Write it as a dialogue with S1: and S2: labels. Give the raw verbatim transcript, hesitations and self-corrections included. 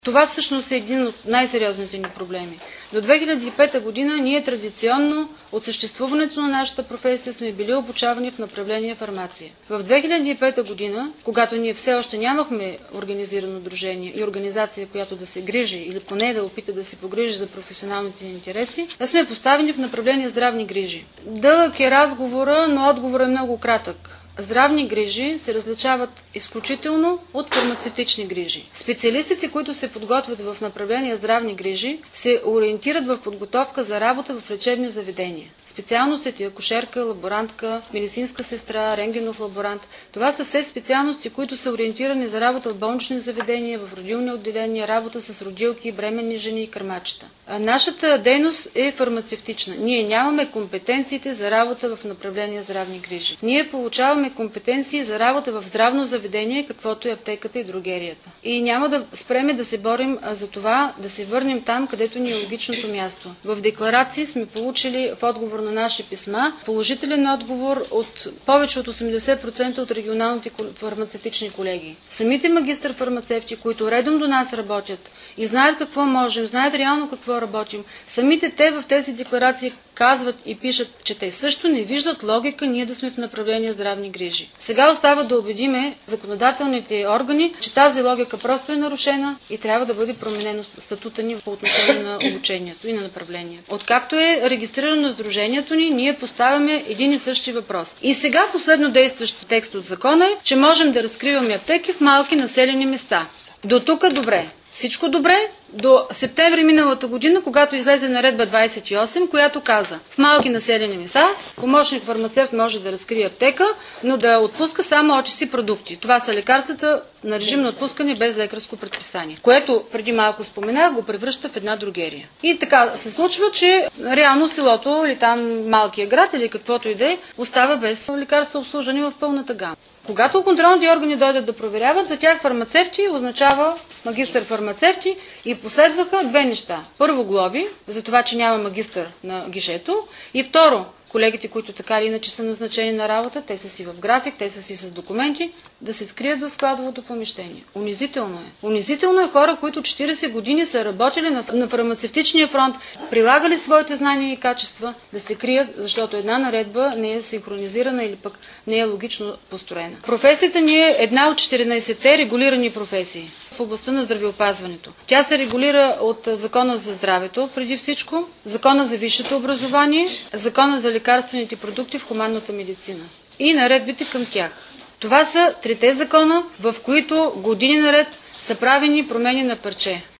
S1: Това всъщност е един от най-сериозните ни проблеми. До две хиляди и пета година ние традиционно от съществуването на нашата професия сме били обучавани в направление фармация. В две хиляди и пета година, когато ние все още нямахме организирано дружение и организация, която да се грижи или поне да опита да се погрижи за професионалните ни интереси, сме поставени в направление здравни грижи. Дълъг е разговора, но отговорът е много кратък. Здравни грижи се различават изключително от фармацевтични грижи. Специалистите, които се подготвят в направление здравни грижи, се ориентират в подготовка за работа в лечебни заведения. Специалностите акушерка, лаборантка, медицинска сестра, рентгенов лаборант. Това са все специалности, които са ориентирани за работа в болнични заведения, в родилни отделения, работа с родилки, бременни жени и кърмачета. А нашата дейност е фармацевтична. Ние нямаме компетенциите за работа в направление здравни грижи. Ние получаваме компетенции за работа в здравно заведение, каквото е аптеката и дрогерията. И няма да спреме да се борим за това, да се върнем там, където ни е логичното място. В декларации сме получили в отговор на наши писма положителен отговор от повече от осемдесет процента от регионалните фармацевтични колеги. Самите магистър фармацевти, които редом до нас работят и знаят какво можем, знаят реално какво работим, самите те в тези декларации казват и пишат, че те също не виждат логика ние да сме в направление здравни грижи. Сега остава да убедиме законодателните органи, че тази логика просто е нарушена и трябва да бъде променено статута ни по отношение на обучението и на направлението. Откакто е регистрирано сдружението ни, ние поставяме един и същи въпрос. И сега последно действащ текст от закона е, че можем да разкриваме аптеки в малки населени места. До тук добре. Всичко добре до септември миналата година, когато излезе наредба двадесет и осем, която каза: в малки населени места помощник фармацевт може да разкрие аптека, но да отпуска само о ти си продукти. Това са лекарствата на режим на отпускане без лекарско предписание, което преди малко споменах, го превръща в една дрогерия. И така се случва, че реално селото или там малкия град или каквото и да е, остава без лекарства обслужвани в пълната гама. Когато контролните органи дойдат да проверяват, за тях фармацевти означава магистър фармацевти и последваха две неща. Първо, глоби, за това, че няма магистър на гишето, и второ, колегите, които така или иначе са назначени на работа, те са си в график, те са си с документи, да се скрият в складовото помещение. Унизително е. Унизително е хора, които четиридесет години са работили на, на фармацевтичния фронт, прилагали своите знания и качества, да се крият, защото една наредба не е синхронизирана или пък не е логично построена. Професията ни е една от четиринадесетте регулирани професии в областта на здравеопазването. Тя се регулира от Закона за здравето, преди всичко, Закона за висшето образование, Закона за лекарствените продукти в хуманната медицина и наредбите към тях. Това са трите закона, в които години наред са правени промени на парче.